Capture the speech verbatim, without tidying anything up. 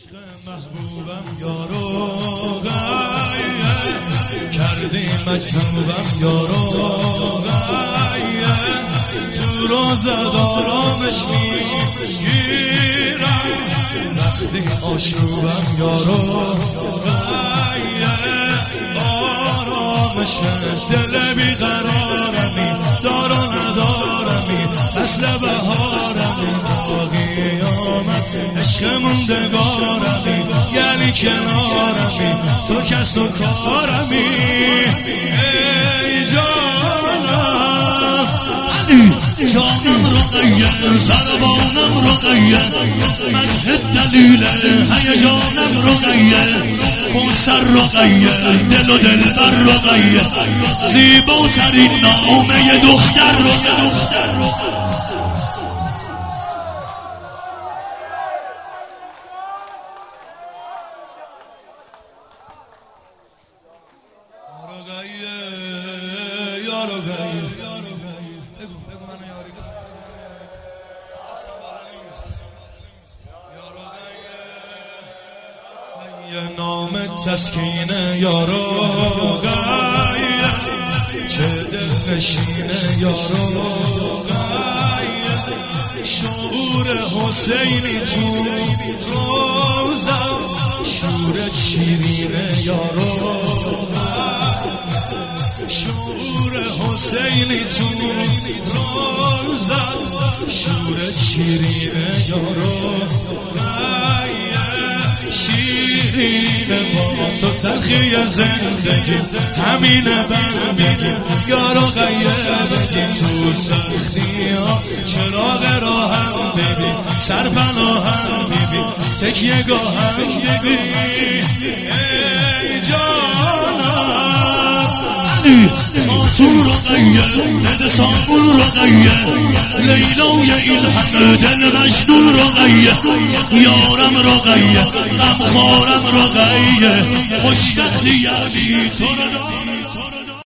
محبوبم یارو کردی مجذوبم یارو تو روزه دارامش میگیرم وقتی آشوبم یارو آرامش دل بیقرارمی دار و ندارمی فصل بهارمی با قیامت عشق موندگارمی یعنی کنارمی تو کس و کارمی ای جانم جانم رقیه زربانم رقیه مدح دلیل هیجانم رقیه موسر رقیه دل و دل بر رقیه زیباترین نامه دختر رقیه یه نام تسکینه یارو چه دل نشینه یارو شعور حسینی تو روزم شورت شیرینه یارو شعور حسینی تو روزم شورت شیرینه یارو شیرینه با تو تلخی زندگی همینه بر میگی یارو غیره بگی تو سختی ها چراغ راه هم ببین سرپناه هم ببین تکیه گاه هم ببین ای جانم خاتون رقیه دل سامون رقیه لیلای این همه دل مجنون رقیه یارم رقیه غمخوارم رقیه خوشبختی یعنی تو رو